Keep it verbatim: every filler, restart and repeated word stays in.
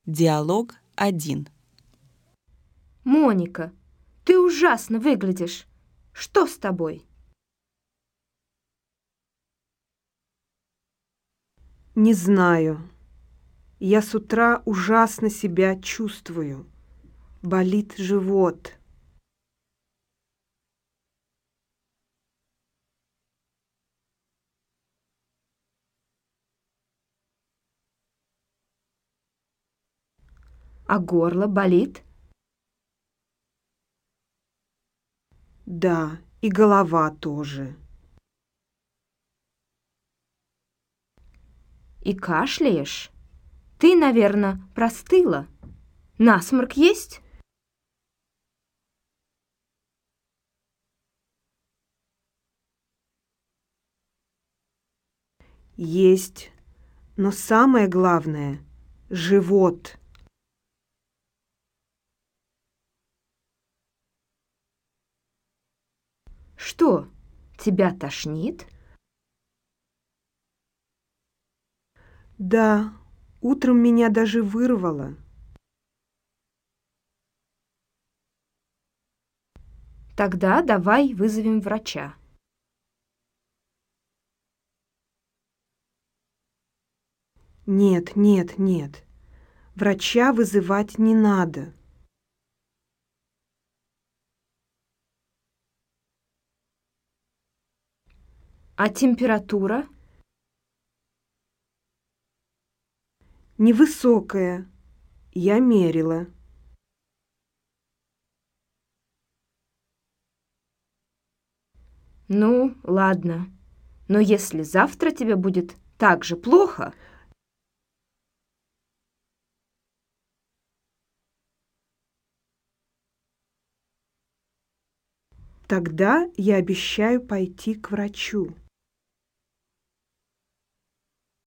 Диалог один. Моника, ты ужасно выглядишь. Что с тобой? Не знаю. Я с утра ужасно себя чувствую. Болит живот. А горло болит? Да, и голова тоже. И кашляешь? Ты, наверное, простыла. Насморк есть? Есть. Но самое главное – живот. Что, тебя тошнит? Да, утром меня даже вырвало. Тогда давай вызовем врача. Нет, нет, нет. Врача вызывать не надо. А температура? Невысокая. Я мерила. Ну, ладно. Но если завтра тебе будет так же плохо, Тогда я обещаю пойти к врачу.